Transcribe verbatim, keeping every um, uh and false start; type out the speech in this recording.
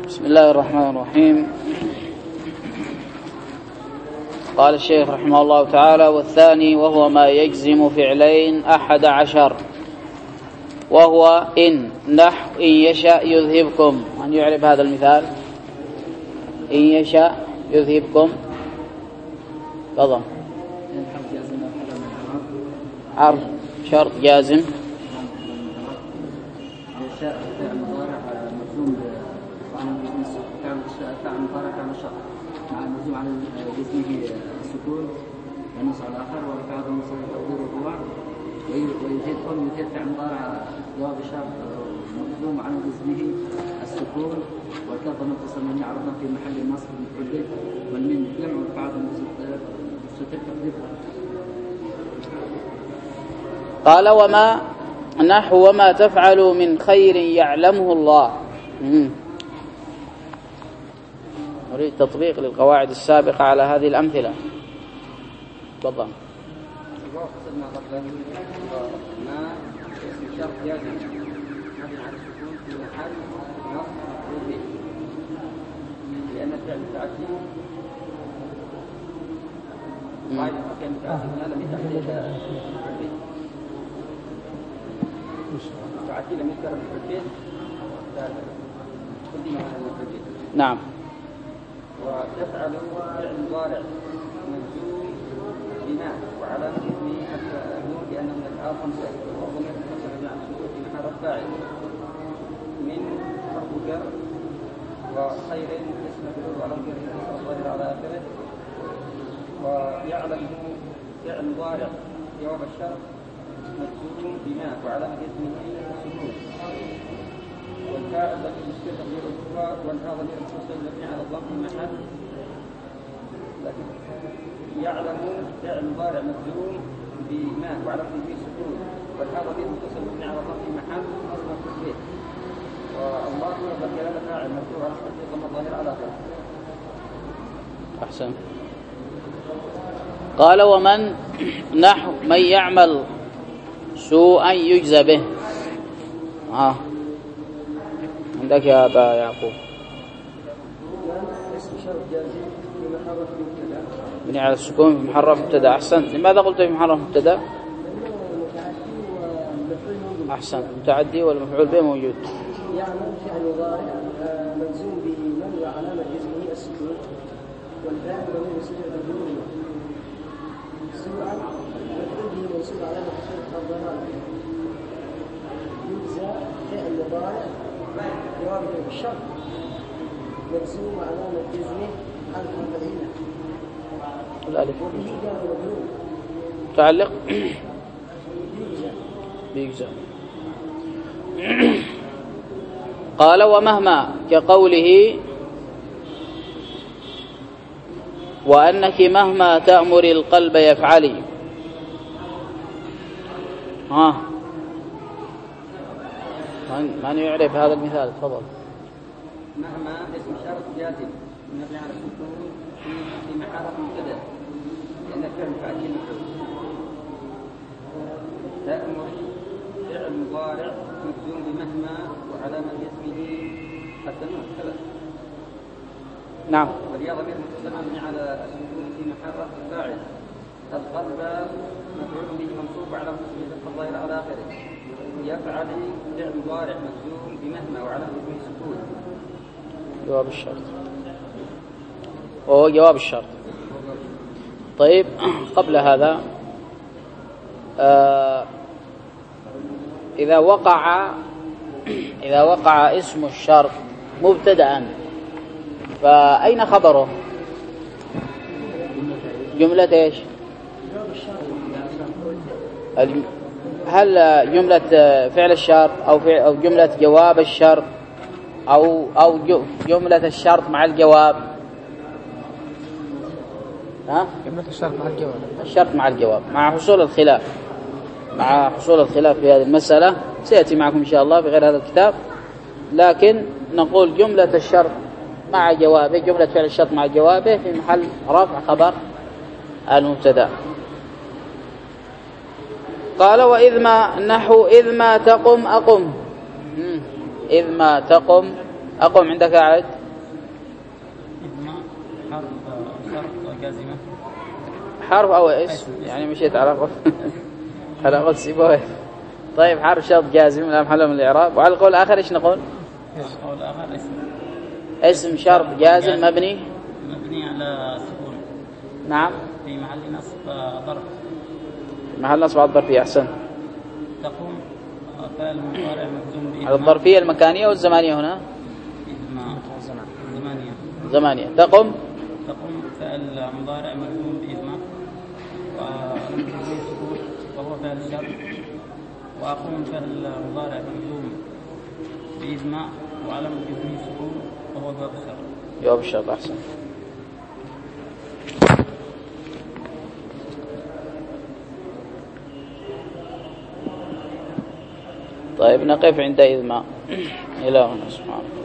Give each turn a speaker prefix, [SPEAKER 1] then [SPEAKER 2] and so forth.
[SPEAKER 1] بسم الله الرحمن الرحيم. قال الشيخ رحمه الله تعالى: والثاني وهو ما يجزم فعلين أحد عشر، وهو إن نحو إن يشاء يذهبكم. من يعرف هذا المثال؟ إن يشاء يذهبكم. تفضل. حرف شرط جازم.
[SPEAKER 2] فعل مضارع فعل شرط مع المجزوم على جسمه السكون والنص على الآخر ورفع ضمير تقدير الرباع ويزيدكم يزيد فعل مضارع جواب الشرط مجزوم على جسمه السكون والكاف متصل من عرضنا في محل النصب مفعول به والميم جمع ورفع ضمير مستتر تقدير.
[SPEAKER 1] قال: وما نحو وما تفعل من خير يعلمه الله. مم. نريد تطبيق للقواعد السابقة على هذه الأمثلة. تفضل.
[SPEAKER 2] قصدنا قبله ما اسم شرط جازم مبني على السكون في محل نصب مفعول به لأن الفعل متعدي قاعدة كان متعدي هنا لم يتعدي مفعول به متعدي لم يذكر مفعول به قدم على المفعول به.
[SPEAKER 1] نعم.
[SPEAKER 2] وتفعل فعل مضارع مجزوم بما وعلامة اسمه النون لأنه من الأفعال خمسة وضمير متصل مع السكون في محل فاعل من حرف جر وخير اسم مفعول وعلامة اسمه الظاهر على آخره ويعلم فعل مضارع جواب الشرط مجزوم بما وعلامة اسمه السكون والفاعل ضمير مستتر تقدير الكفار والفاء ضمير متصل مبني على الضم في محل لكن يعلم فعل مضارع مجزوم بما وعلامة اسمه السكون والفاء ضمير متصل مبني على الضم في محل نصب مفعول به والله ذكر فاعل مرفوع على تقدير ضم الظاهر على آخره.
[SPEAKER 1] أحسن. قال: ومن نحو من يعمل سوءا يجزى به. آه. عندك يا أبا يعقوب.
[SPEAKER 2] اسم شرط جازم في محل مبتدأ
[SPEAKER 1] بني على السكون في محرف مبتدأ. أحسنت. لماذا قلت في محرف مبتدأ؟ أحسنت. متعدي والمفعول به موجود.
[SPEAKER 3] يعمل فعل مضارع مجزوم به من وعلامة جزمه السكون والفاعل ضمير مستتر تقديره سوءا مفعول به منصوب علامة نصبه الضمائر يجزى فعل مضارع جواب الشرط مجزوم وعلامة جزمه حرف العلة
[SPEAKER 1] الألف
[SPEAKER 3] وبه جار مجرور
[SPEAKER 1] متعلق
[SPEAKER 3] يجزى
[SPEAKER 1] بيجزى. قال: ومهما كقوله وأنك مهما تأمر القلب يفعلي. ها من, من يعرف هذا المثال؟ تفضل.
[SPEAKER 2] مهما اسم شرط جازم مبني على السكون في محل مبتدأ لأن الفعل متعدي مفعول تأمر فعل مضارع مجزوم بمهما وعلامة اسمه التنوين كذا.
[SPEAKER 1] نعم.
[SPEAKER 2] والياء ضمير متصل مبني على السكون في محل رفع فاعل القلب مفعول به منصوب على اسمه الظاهر على آخره يفعل فعل مضارع مجزوم بمهما وعلامة اسمه السكون
[SPEAKER 1] جواب الشرط وهو جواب الشرط. طيب قبل هذا آه إذا وقع إذا وقع اسم الشرط مبتدأ فأين خبره؟ جملة إيش؟ هل جملة فعل الشرط أو فعل أو جملة جواب الشرط أو أو جملة الشرط مع الجواب؟ ها؟
[SPEAKER 4] جملة الشرط مع الجواب.
[SPEAKER 1] الشرط مع الجواب مع حصول الخلاف مع حصول الخلاف في هذه المسألة سيأتي معكم إن شاء الله في غير هذا الكتاب، لكن نقول جملة الشرط مع جوابه، جملة فعل الشرط مع جوابه في محل رفع خبر المبتدأ. قال: وإذ ما نحو إذ ما تقم أقم. إذ ما تقم أقم. عندك أعد
[SPEAKER 2] حرف شرط جازمة.
[SPEAKER 1] حرف أو اسم يعني مشيت على قول على قول سيبويه. طيب حرف شرط جازم لا محل من الإعراب. وعلى القول الآخر إيش نقول؟
[SPEAKER 2] القول الآخر اسم
[SPEAKER 1] اسم شرط جازم مبني
[SPEAKER 2] مبني على سكون.
[SPEAKER 1] نعم.
[SPEAKER 2] في محل نصب ظرف.
[SPEAKER 1] في محل نصب على الظرفية. أحسن.
[SPEAKER 2] تقوم فعل مضارع مجزوم بإذماء.
[SPEAKER 1] على الظرفية المكانية والزمانية هنا؟
[SPEAKER 2] إذماء. زمانية.
[SPEAKER 1] زمانية. تقوم
[SPEAKER 2] تقوم فعل مضارع مجزوم بإذماء ومجزوم سكون وهو فعل شرط. وأقوم فعل مضارع مجزوم بإذماء وعلم جزمه سكون وهو جواب الشرط.
[SPEAKER 1] جواب الشرط. أحسن. طيب نقف عند إذماء. إلهنا سبحانه.